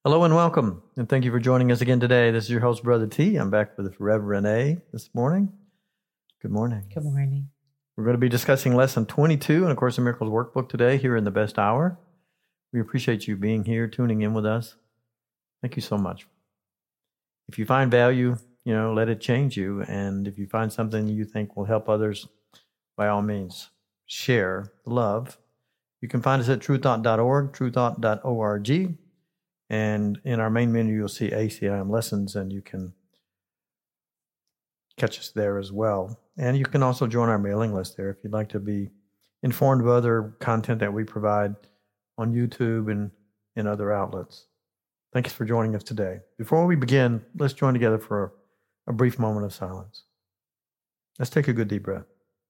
Hello and welcome, and thank you for joining us again today. This is your host, Brother T. I'm back with Reverend A this morning. Good morning. Good morning. We're going to be discussing Lesson 22 in A Course in Miracles workbook today here in the Best Hour. We appreciate you being here, tuning in with us. Thank you so much. If you find value, let it change you. And if you find something you think will help others, by all means, share the love. You can find us at truethought.org, truethought.org. And in our main menu, you'll see ACIM lessons, and you can catch us there as well. And you can also join our mailing list there if you'd like to be informed of other content that we provide on YouTube and in other outlets. Thanks for joining us today. Before we begin, let's join together for a brief moment of silence. Let's take a good deep breath.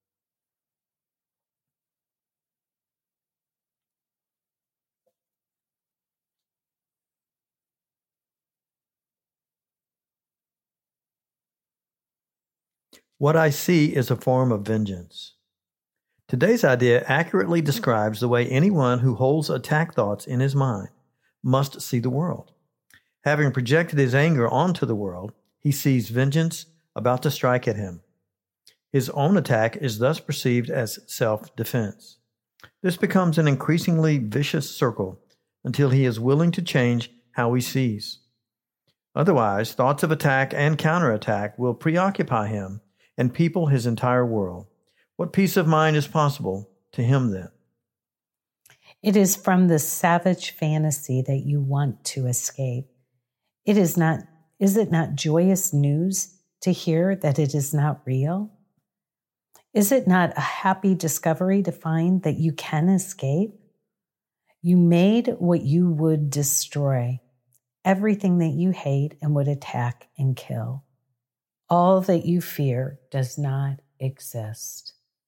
What I see is a form of vengeance. Today's idea accurately describes the way anyone who holds attack thoughts in his mind must see the world. Having projected his anger onto the world, he sees vengeance about to strike at him. His own attack is thus perceived as self-defense. This becomes an increasingly vicious circle until he is willing to change how he sees. Otherwise, thoughts of attack and counterattack will preoccupy him and people his entire world. What peace of mind is possible to him then? It is from the savage fantasy that you want to escape. Is it not joyous news to hear that it is not real? Is it not a happy discovery to find that you can escape? You made what you would destroy, everything that you hate and would attack and kill. All that you fear does not exist.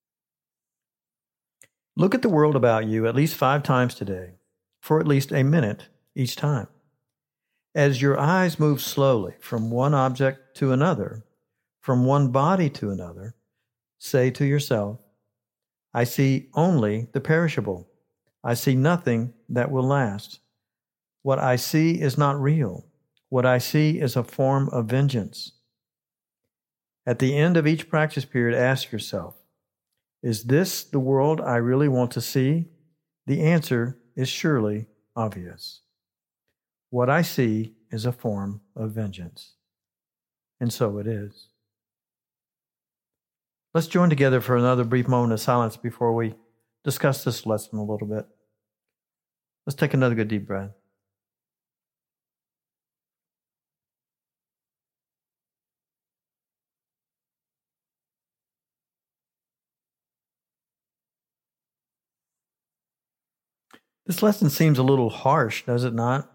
Look at the world about you at least 5 times today, for at least a minute each time. As your eyes move slowly from one object to another, from one body to another, say to yourself, I see only the perishable. I see nothing that will last. What I see is not real. What I see is a form of vengeance. At the end of each practice period, ask yourself, is this the world I really want to see? The answer is surely obvious. What I see is a form of vengeance. And so it is. Let's join together for another brief moment of silence before we discuss this lesson a little bit. Let's take another good deep breath. This lesson seems a little harsh, does it not?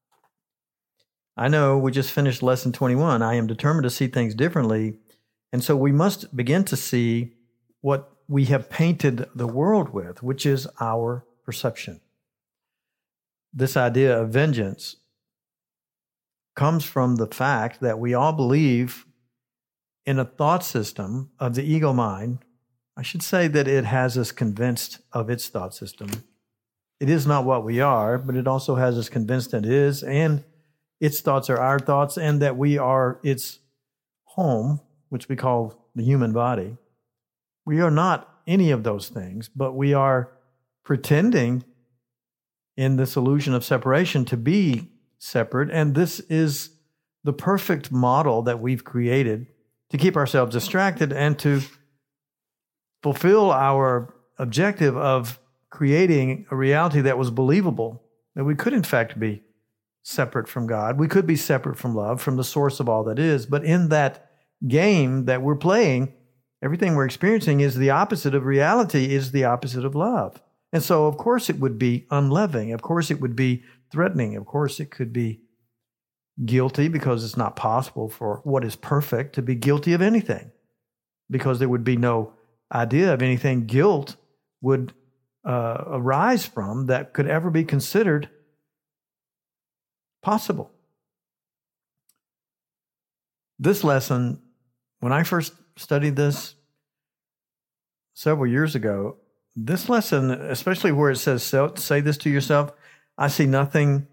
I know we just finished lesson 21. I am determined to see things differently. And so we must begin to see what we have painted the world with, which is our perception. This idea of vengeance comes from the fact that we all believe in a thought system of the ego mind. I should say that it has us convinced of its thought system. It is not what we are, but it also has us convinced that it is, and its thoughts are our thoughts, and that we are its home, which we call the human body. We are not any of those things, but we are pretending in this illusion of separation to be separate, and this is the perfect model that we've created to keep ourselves distracted and to fulfill our objective of creating a reality that was believable, that we could in fact be separate from God. We could be separate from love, from the source of all that is. But in that game that we're playing, everything we're experiencing is the opposite of reality, is the opposite of love. And so, of course, it would be unloving. Of course, it would be threatening. Of course, it could be guilty, because it's not possible for what is perfect to be guilty of anything, because there would be no idea of anything guilt would arise from that could ever be considered possible. This lesson, when I first studied this several years ago, this lesson, especially where it says, say this to yourself, I see nothing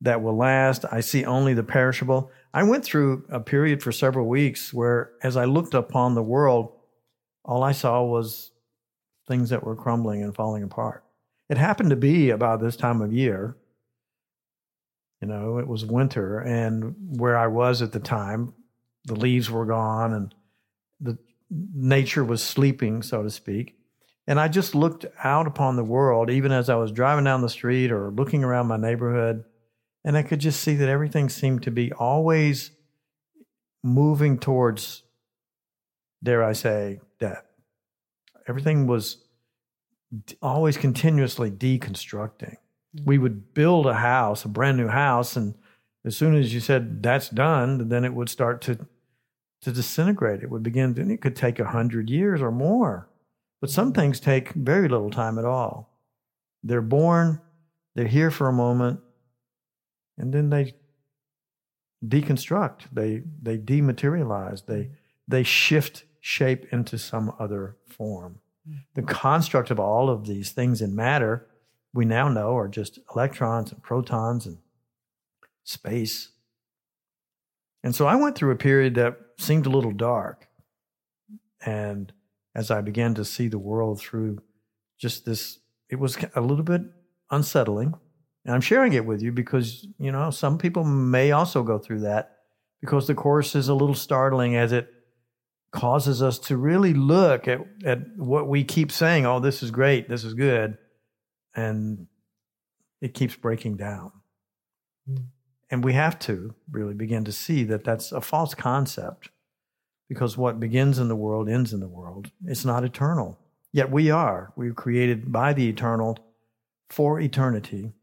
that will last. I see only the perishable. I went through a period for several weeks where, as I looked upon the world, all I saw was things that were crumbling and falling apart. It happened to be about this time of year. You know, it was winter, and where I was at the time, the leaves were gone and the nature was sleeping, so to speak. And I just looked out upon the world, even as I was driving down the street or looking around my neighborhood, and I could just see that everything seemed to be always moving towards, dare I say, death. Everything was always continuously deconstructing. We would build a house, a brand new house, and as soon as you said that's done, then it would start to disintegrate. It would begin, and it could take 100 years or more. But some things take very little time at all. They're born, they're here for a moment, and then they deconstruct, they dematerialize, they shift shape into some other form. The construct of all of these things in matter, we now know, are just electrons and protons and space. And so I went through a period that seemed a little dark. And as I began to see the world through just this, it was a little bit unsettling. And I'm sharing it with you because, you know, some people may also go through that, because the Course is a little startling as it causes us to really look at what we keep saying, oh, this is great, this is good, and it keeps breaking down. And we have to really begin to see that that's a false concept, because what begins in the world ends in the world. It's not eternal. Yet we are. We were created by the eternal for eternity.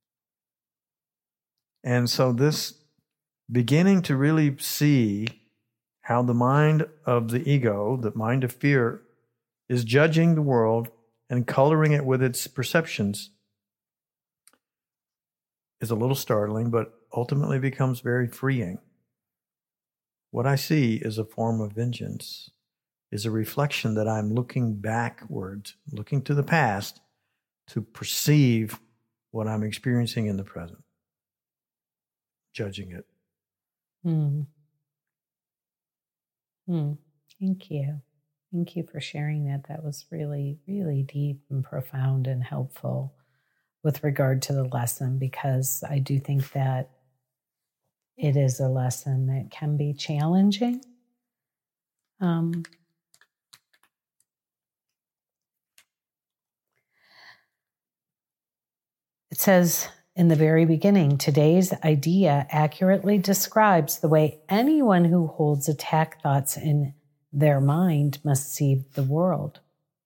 And so this beginning to really see how the mind of the ego, the mind of fear, is judging the world and coloring it with its perceptions is a little startling, but ultimately becomes very freeing. What I see is a form of vengeance, is a reflection that I'm looking backward, looking to the past to perceive what I'm experiencing in the present, judging it. Thank you. Thank you for sharing that. That was really, really deep and profound and helpful with regard to the lesson, because I do think that it is a lesson that can be challenging. It says in the very beginning, today's idea accurately describes the way anyone who holds attack thoughts in their mind must see the world.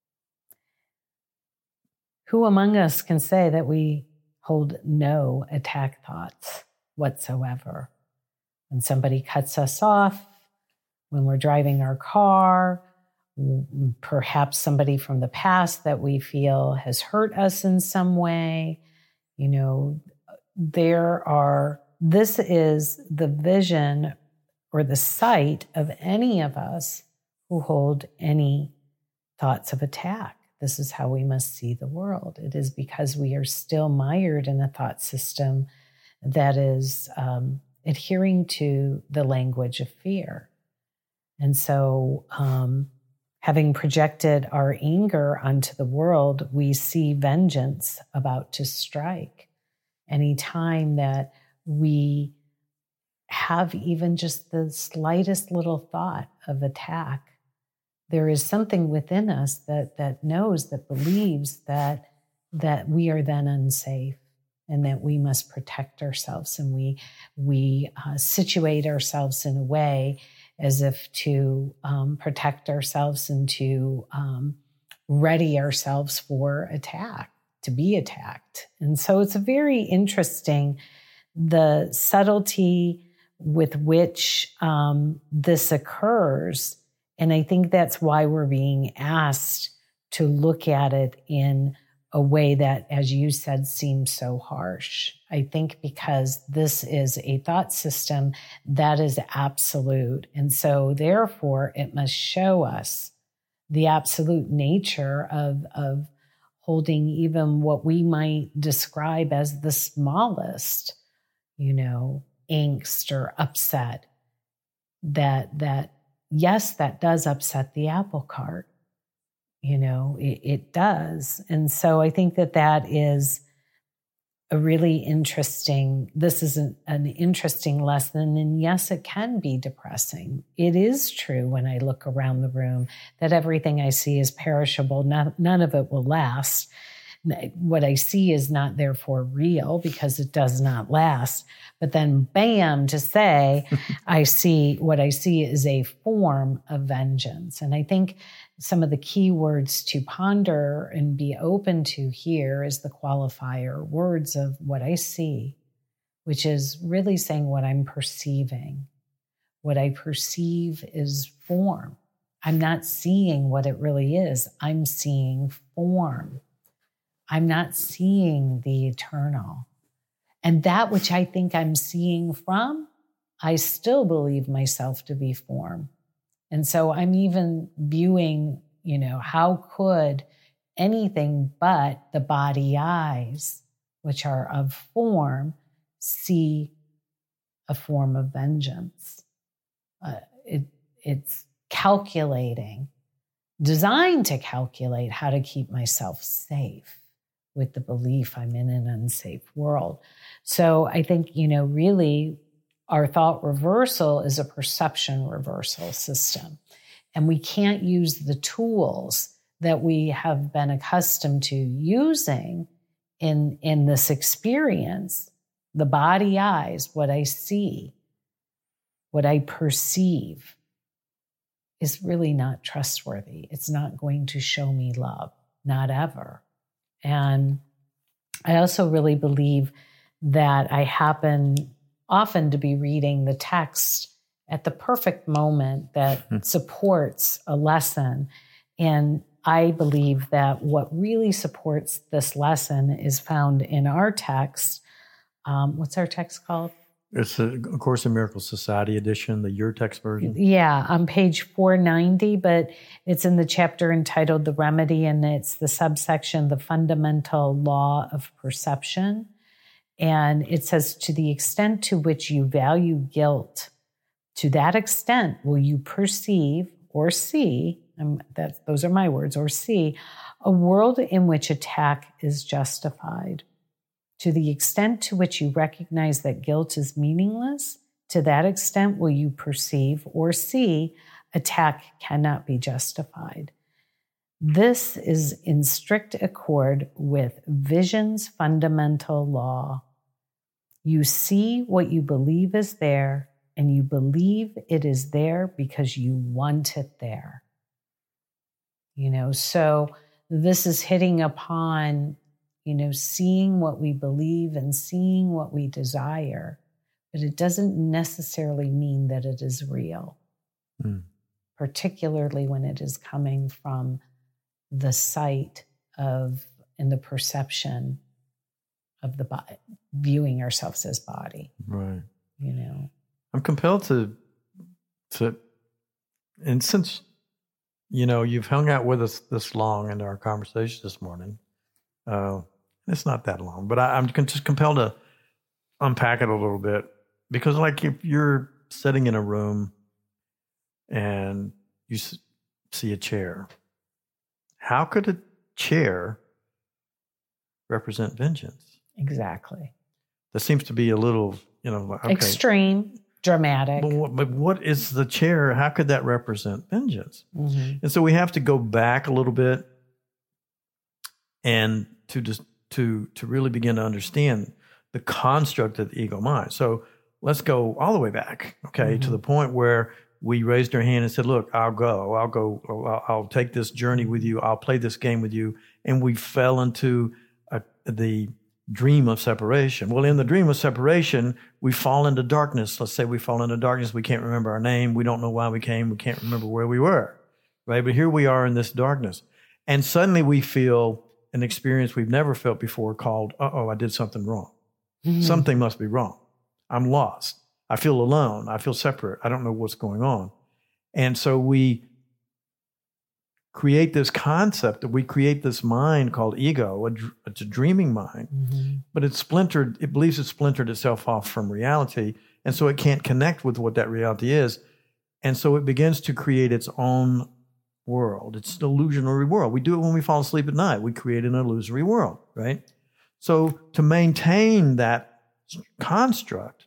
Who among us can say that we hold no attack thoughts whatsoever? When somebody cuts us off, when we're driving our car, perhaps somebody from the past that we feel has hurt us in some way, you know, this is the vision or the sight of any of us who hold any thoughts of attack. This is how we must see the world. It is because we are still mired in a thought system that is adhering to the language of fear. And so having projected our anger onto the world, we see vengeance about to strike. Any time that we have even just the slightest little thought of attack, there is something within us that knows, that believes that we are then unsafe and that we must protect ourselves. And we situate ourselves in a way as if to protect ourselves and to ready ourselves for attack, to be attacked. And so it's very interesting, the subtlety with which this occurs. And I think that's why we're being asked to look at it in a way that, as you said, seems so harsh. I think because this is a thought system that is absolute. And so therefore it must show us the absolute nature of holding even what we might describe as the smallest, angst or upset, that yes, that does upset the apple cart. It does. And so I think that is this is an interesting lesson. And yes, it can be depressing. It is true when I look around the room that everything I see is perishable. None of it will last. What I see is not therefore real because it does not last. But then bam, to say, what I see is a form of vengeance. And I think some of the key words to ponder and be open to here is the qualifier words of what I see, which is really saying what I'm perceiving. What I perceive is form. I'm not seeing what it really is. I'm seeing form. I'm not seeing the eternal. And that which I think I'm seeing from, I still believe myself to be form. And so I'm even viewing, how could anything but the body eyes, which are of form, see a form of vengeance? It's calculating, designed to calculate how to keep myself safe with the belief I'm in an unsafe world. So I think, really our thought reversal is a perception reversal system. And we can't use the tools that we have been accustomed to using in this experience, the body eyes, what I see, what I perceive is really not trustworthy. It's not going to show me love, not ever. And I also really believe that I happen often to be reading the text at the perfect moment that supports a lesson. And I believe that what really supports this lesson is found in our text. What's our text called? It's a Course in Miracles Society edition, the Your Text version. Yeah, on page 490, but it's in the chapter entitled The Remedy, and it's the subsection, The Fundamental Law of Perception. And it says, to the extent to which you value guilt, to that extent will you perceive or see, those are my words, or see, a world in which attack is justified. To the extent to which you recognize that guilt is meaningless, to that extent will you perceive or see attack cannot be justified. This is in strict accord with vision's fundamental law. You see what you believe is there, and you believe it is there because you want it there. So this is hitting upon seeing what we believe and seeing what we desire, but it doesn't necessarily mean that it is real, particularly when it is coming from the sight of and the perception of the body, viewing ourselves as body. Right. I'm compelled to, and since, you've hung out with us this long in our conversation this morning, it's not that long, but I'm just compelled to unpack it a little bit, because like if you're sitting in a room and you see a chair, how could a chair represent vengeance? Exactly. That seems to be a little, okay. Extreme, dramatic. But what is the chair? How could that represent vengeance? Mm-hmm. And so we have to go back a little bit and to really begin to understand the construct of the ego mind. So let's go all the way back, okay, to the point where we raised our hand and said, look, I'll take this journey with you. I'll play this game with you. And we fell into the dream of separation. Well, in the dream of separation, we fall into darkness. Let's say we fall into darkness. We can't remember our name. We don't know why we came. We can't remember where we were, right? But here we are in this darkness. And suddenly we feel an experience we've never felt before called, I did something wrong. Mm-hmm. Something must be wrong. I'm lost. I feel alone. I feel separate. I don't know what's going on. And so we create this concept, that we create this mind called ego. It's a dreaming mind, but it's splintered. It believes it's splintered itself off from reality, and so it can't connect with what that reality is. And so it begins to create its own world. It's an illusionary world. We do it when we fall asleep at night. We create an illusory world, right? So to maintain that construct,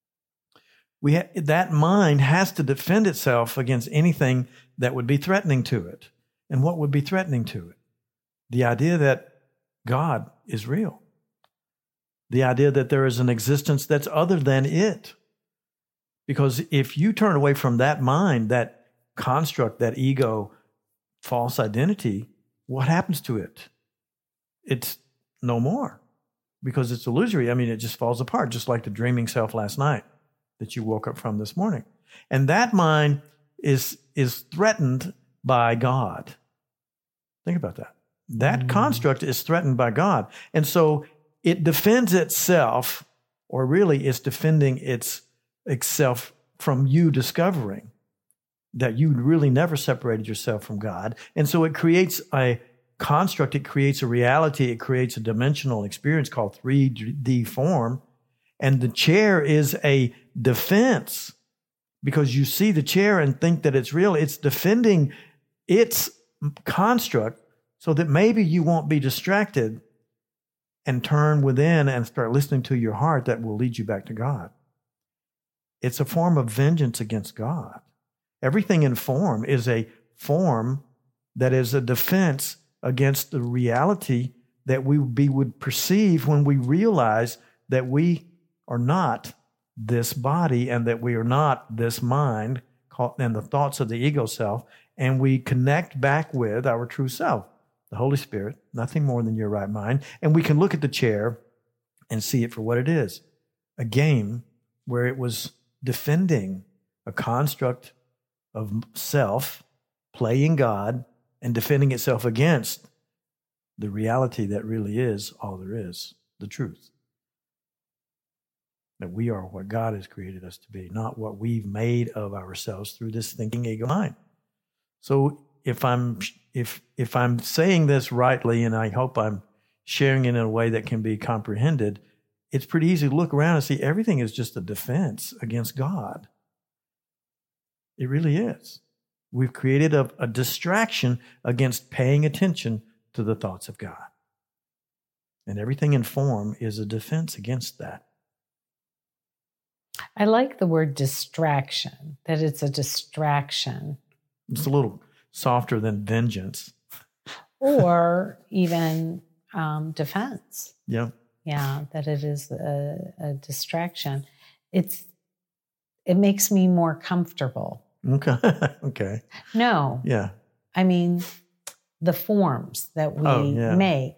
that mind has to defend itself against anything that would be threatening to it. And what would be threatening to it? The idea that God is real. The idea that there is an existence that's other than it. Because if you turn away from that mind, that construct, that ego, false identity, what happens to it? It's no more, because it's illusory. I mean, it just falls apart, just like the dreaming self last night that you woke up from this morning. And that mind is threatened by God. Think about that. That construct is threatened by God. And so it defends itself, or really it's defending itself from you discovering that you really never separated yourself from God. And so it creates a construct, it creates a reality, it creates a dimensional experience called 3D form. And the chair is a defense, because you see the chair and think that it's real. It's defending its construct so that maybe you won't be distracted and turn within and start listening to your heart that will lead you back to God. It's a form of vengeance against God. Everything in form is a form that is a defense against the reality that we would perceive when we realize that we are not this body and that we are not this mind and the thoughts of the ego self, and we connect back with our true self, the Holy Spirit, nothing more than your right mind, and we can look at the chair and see it for what it is, a game where it was defending a construct of self, playing God, and defending itself against the reality that really is all there is, the truth. That we are what God has created us to be, not what we've made of ourselves through this thinking ego mind. So if I'm saying this rightly, and I hope I'm sharing it in a way that can be comprehended, it's pretty easy to look around and see everything is just a defense against God. It really is. We've created a distraction against paying attention to the thoughts of God. And everything in form is a defense against that. I like the word distraction, that it's a distraction. It's a little softer than vengeance. Or even defense. Yeah. Yeah, that it is a distraction. It makes me more comfortable. Okay. Okay. No. Yeah. I mean, the forms that we make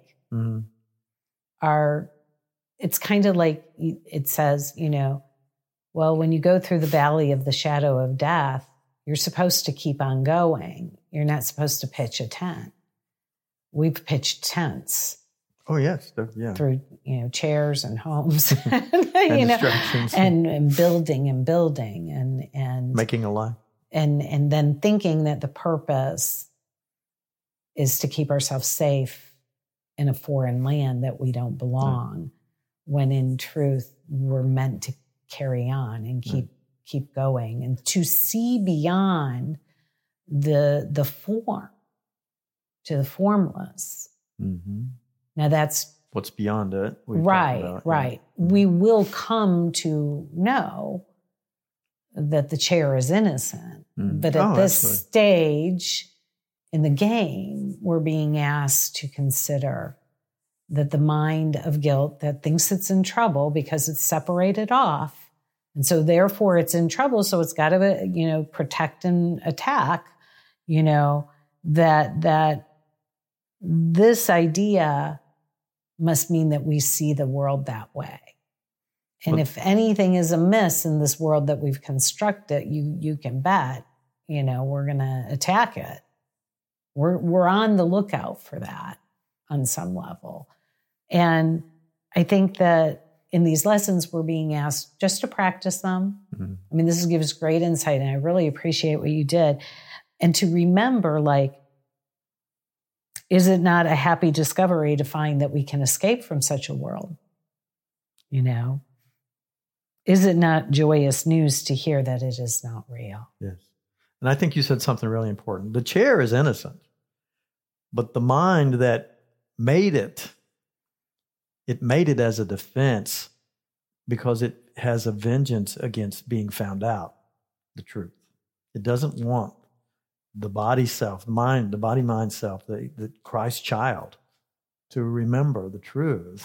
are, it's kind of like it says, well, when you go through the valley of the shadow of death, you're supposed to keep on going. You're not supposed to pitch a tent. We've pitched tents. Oh, yes. Yeah. Through, chairs and homes, and distractions. And building and making a lie. And then thinking that the purpose is to keep ourselves safe in a foreign land that we don't belong, when in truth we're meant to carry on and keep going, and to see beyond the form to the formless. Mm-hmm. Now that's what's beyond it. Right. Yeah. We will come to know that the chair is innocent, but at this stage in the game, we're being asked to consider that the mind of guilt that thinks it's in trouble because it's separated off, and so therefore it's in trouble, so it's got to, protect and attack, that this idea must mean that we see the world that way. And if anything is amiss in this world that we've constructed, you can bet, we're going to attack it. We're on the lookout for that on some level. And I think that in these lessons, we're being asked just to practice them. Mm-hmm. I mean, this gives great insight, and I really appreciate what you did. And to remember, is it not a happy discovery to find that we can escape from such a world? You know? Is it not joyous news to hear that it is not real? Yes. And I think you said something really important. The chair is innocent, but the mind that made it made it as a defense because it has a vengeance against being found out, the truth. It doesn't want the body self, the body-mind self, the Christ child, to remember the truth.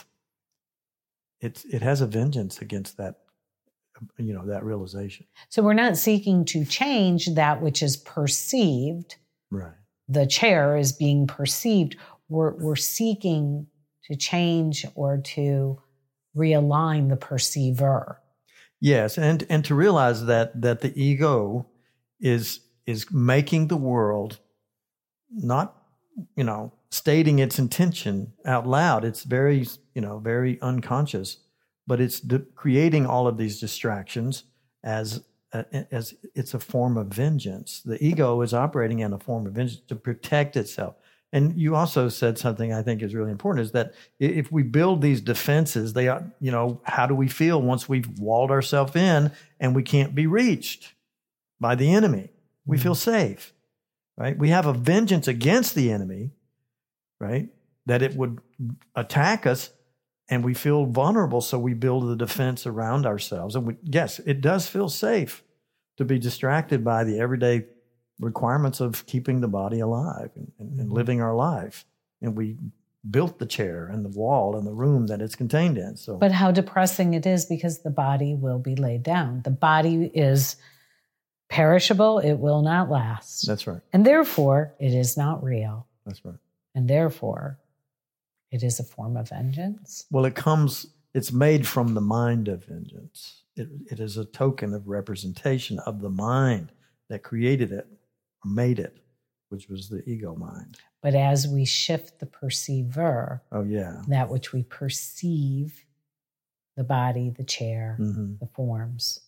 It has a vengeance against that, that realization. So we're not seeking to change that which is perceived. Right. The chair is being perceived. We're seeking to change or to realign the perceiver. Yes, and to realize that the ego is making the world not, stating its intention out loud. It's very, very unconscious, but it's creating all of these distractions as it's a form of vengeance. The ego is operating in a form of vengeance to protect itself. And you also said something I think is really important, is that if we build these defenses, they are, how do we feel once we've walled ourselves in and we can't be reached by the enemy? We feel safe, right? We have a vengeance against the enemy, right? That it would attack us, and we feel vulnerable, so we build the defense around ourselves. And yes, it does feel safe to be distracted by the everyday requirements of keeping the body alive and living our life. And we built the chair and the wall and the room that it's contained in. So, but how depressing it is, because the body will be laid down. The body is perishable. It will not last. That's right. And therefore, it is not real. That's right. And therefore, it is a form of vengeance. Well, it's made from the mind of vengeance. It is a token of representation of the mind that created it, or made it, which was the ego mind. But as we shift the perceiver, that which we perceive, the body, the chair, the forms,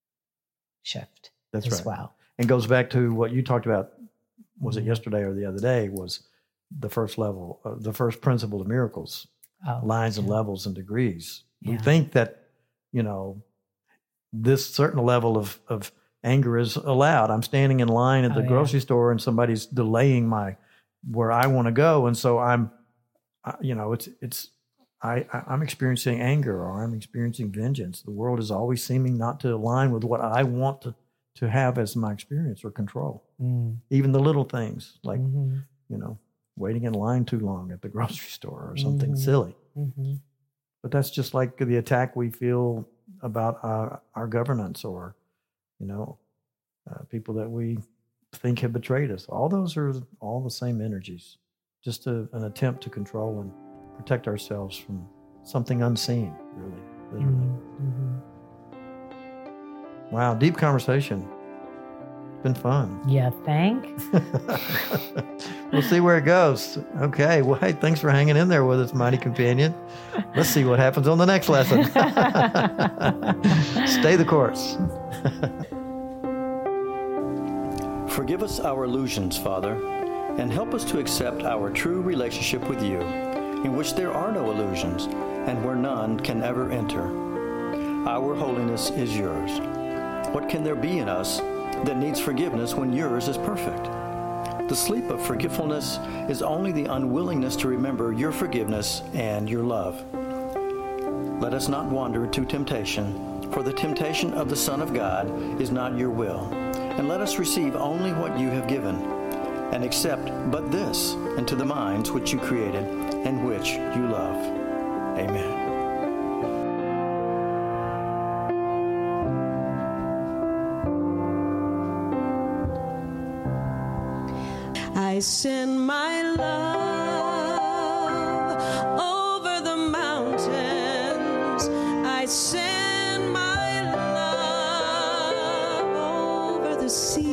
shift. That's as right. well. And goes back to what you talked about, was it yesterday or the other day, was the first level, the first principle of miracles, lines and levels and degrees. Yeah. We think that, this certain level of anger is allowed. I'm standing in line at the grocery store and somebody's delaying where I want to go. And so I'm experiencing anger, or I'm experiencing vengeance. The world is always seeming not to align with what I want to have as my experience or control. Even the little things like, waiting in line too long at the grocery store or something silly. But that's just like the attack we feel about our governance, or, people that we think have betrayed us. All those are all the same energies, just an attempt to control and protect ourselves from something unseen, really, literally. Wow, deep conversation. It's been fun. Yeah, think. We'll see where it goes. Okay, well, hey, thanks for hanging in there with us, mighty companion. Let's see what happens on the next lesson. Stay the course. Forgive us our illusions, Father, and help us to accept our true relationship with you, in which there are no illusions and where none can ever enter. Our holiness is yours. What can there be in us that needs forgiveness when yours is perfect? The sleep of forgetfulness is only the unwillingness to remember your forgiveness and your love. Let us not wander to temptation, for the temptation of the Son of God is not your will. And let us receive only what you have given, and accept but this into the minds which you created and which you love. Amen. I send my love over the mountains. I send my love over the sea.